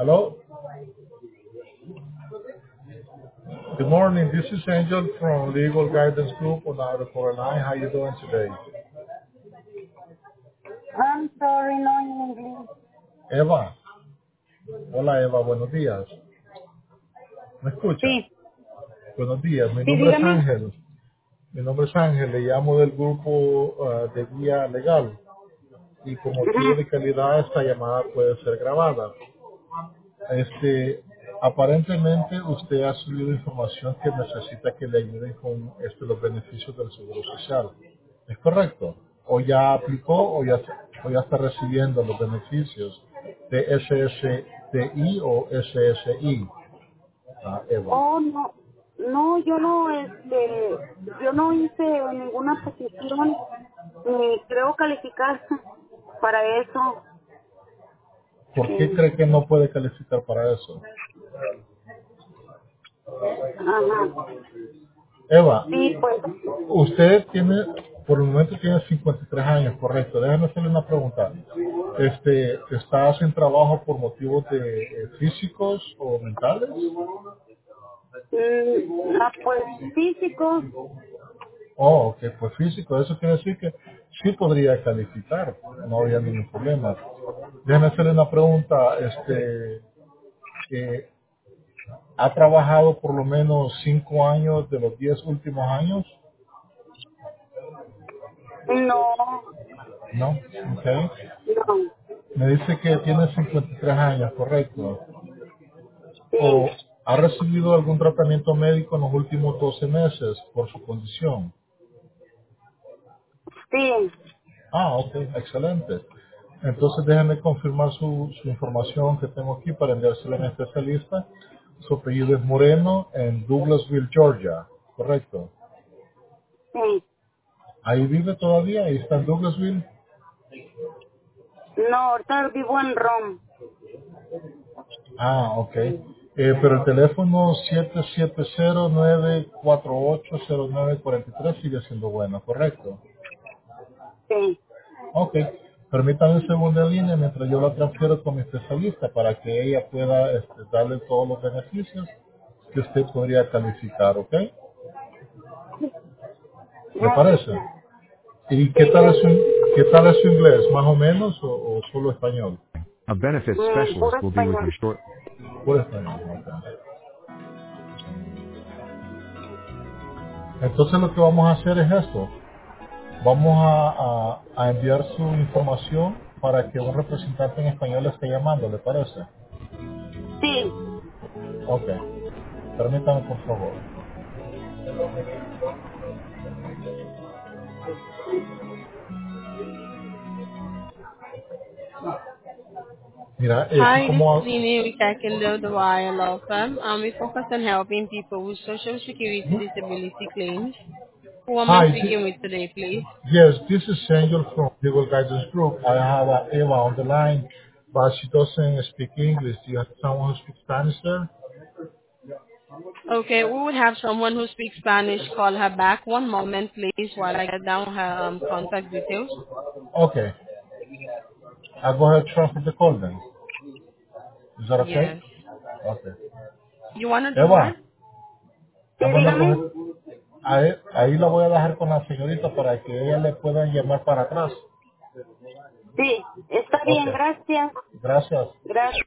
Hello. Good morning. This is Angel from Legal Guidance Group on Outer Line. How you doing today? I'm sorry, no in English. Eva. Hola Eva, buenos días. ¿Me escucha? Sí, Buenos días. Mi sí, nombre es dígame. Ángel. Mi nombre es Ángel. Le llamo del grupo de guía legal. Y por motivo Ajá. de calidad esta llamada puede ser grabada. Aparentemente usted ha subido información que necesita que le ayuden con los beneficios del Seguro Social. ¿Es correcto? ¿O ya aplicó o ya está recibiendo los beneficios de SSDI o SSI, Eva? Oh, no, no, yo no hice ninguna petición ni creo calificar para eso. ¿Por qué Sí, cree que no puede calificar para eso? ajá. Eva, Sí, pues, usted tiene, por el momento tiene 53 años, correcto. Déjame hacerle una pregunta. ¿Está sin trabajo por motivos de físicos o mentales? pues físico, Oh, ok, pues físico. Eso quiere decir que sí podría calificar. No habría ningún problema. Déjame hacerle una pregunta. Eh, ¿Ha trabajado por lo menos 5 años de los 10 últimos años? no, No. Ok. no, Me dice que tiene 53 años, correcto. ¿O sí, ha recibido algún tratamiento médico en los últimos 12 meses por su condición? sí, Ah, ok, excelente. Entonces déjeme confirmar su información que tengo aquí para enviársela a mi especialista. Su apellido es Moreno en Douglasville, Georgia, correcto. sí. ¿Ahí vive todavía? ¿Ahí está en Douglasville? No, ahorita vivo en Rome. Ah, ok. Pero el teléfono 770-948-0943 sigue siendo bueno, correcto. Sí, Ok, permítame un segundo en línea mientras yo la transfiero con mi especialista para que ella pueda darle todos los beneficios que usted podría calificar, ¿ok? ¿Le parece? gracias. ¿Y Sí, gracias. qué tal es su inglés? ¿Más o menos o solo español? A benefits specialist Puro will be with you español. shortly. Puro español, ok. Entonces lo que vamos a hacer es esto. Vamos a enviar su información para que un representante en español le esté llamando, ¿le parece? Sí, Ok, permítame por favor. Mira, Hi, this is como... Zini with Taekwondo, the Wire Law Firm. We focus on helping people with Social Security disability claims. Who am I Hi, speaking with today, please? yes, this is Angel from Legal Guidance Group. I have Eva on the line, but she doesn't speak English. Do you have someone who speaks Spanish there? Okay, we would have someone who speaks Spanish call her back. One moment, please, while I get down her contact details. Okay, I'll go ahead and transfer the call then. Is that okay? Yes. Okay. You want to do what? Eva, sí, I'm gonna go dígame. ahead. Ahí la voy a dejar con la señorita para que ella le pueda llamar para atrás. Sí, está bien, Okay, gracias. gracias. Gracias.